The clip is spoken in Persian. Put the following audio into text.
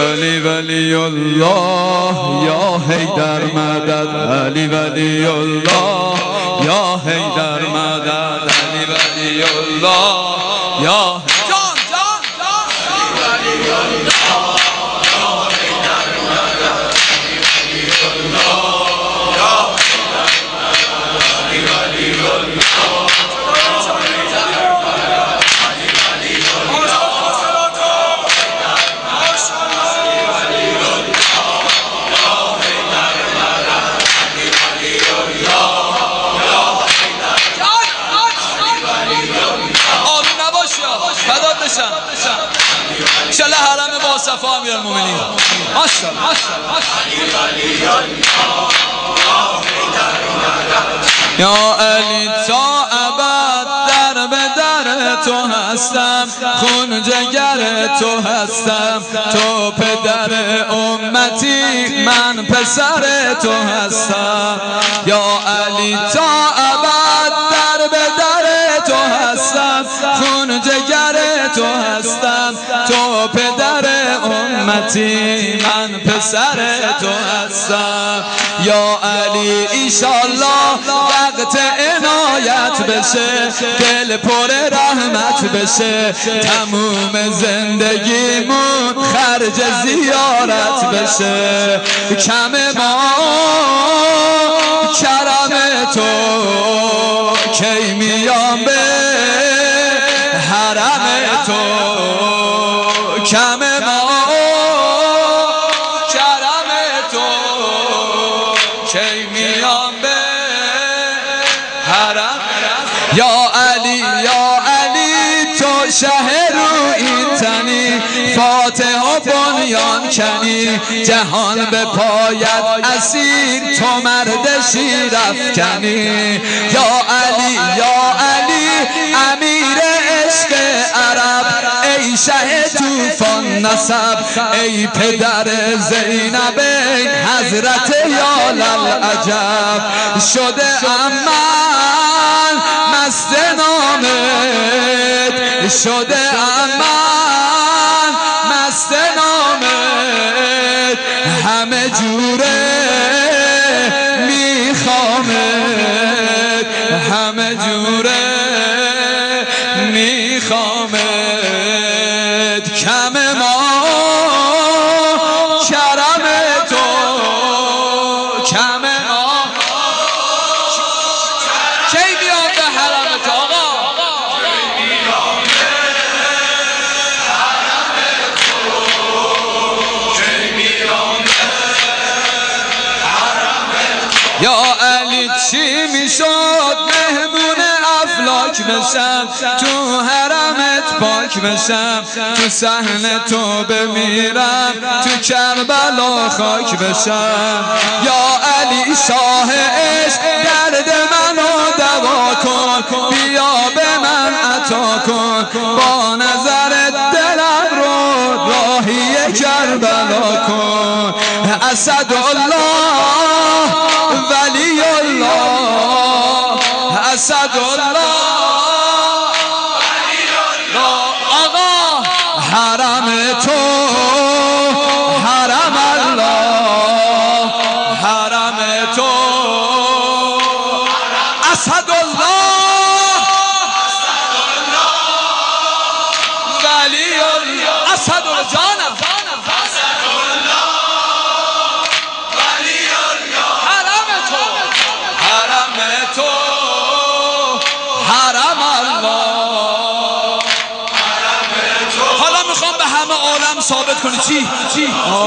علی ولی الله یا حیدر مدد، علی ولی الله یا حیدر مدد، علی ولی الله یا انشالله حرم با صفا امیر المومنین. ماشاءالله یا علی تا ابد در به در تو هستم، خون جگر تو هستم، تو پدر امتی من پسر تو هستم. یا علی تا ابد در به در تو هستم، خون جگر تو هستم، تو پدر امتی من پسر تو هستم. یا علی ایشالله وقت عنایت بشه، دل پر رحمت بشه، تموم زندگیمون خرج زیارت بشه. کم ما کرم تو کی میام به حرم تو، کم ما کرم تو کی میام به حرم. یا علی تو شه رو این تنی، فاتح و بنیان کنی، جهان به پایت اسیر، تو مرد شیر افکنی. یا علی امیر عشق عرب، ای شه توفان نسب، ای پدر زینب، ای حضرت یا للعجب. شده من مست نامت، شده من مست نامت، همه جوره میخوامت، همه جوره میخوامت. کم ما کرم تو، کم ما کی بیاد به حرم تو آقا؟ یا علی چی میشد مهمون افلاک بشم، تو حرمت پاک بشم، تو صحن تو بمیرم، تو کربلا خاک بشم. یا علی شاه عشق درد منو دوا کن، بیا به من عطا کن، با نظر دلم رو راهی کربلا کن. اسدالله ولی الله، اسدالله ولی الله. آقا حرم تو حرم الله، حرم تو اسدالله ولی الله. اسدالله جانم، حرم الله. حالا میخوام به همه عالم ثابت کنی چی؟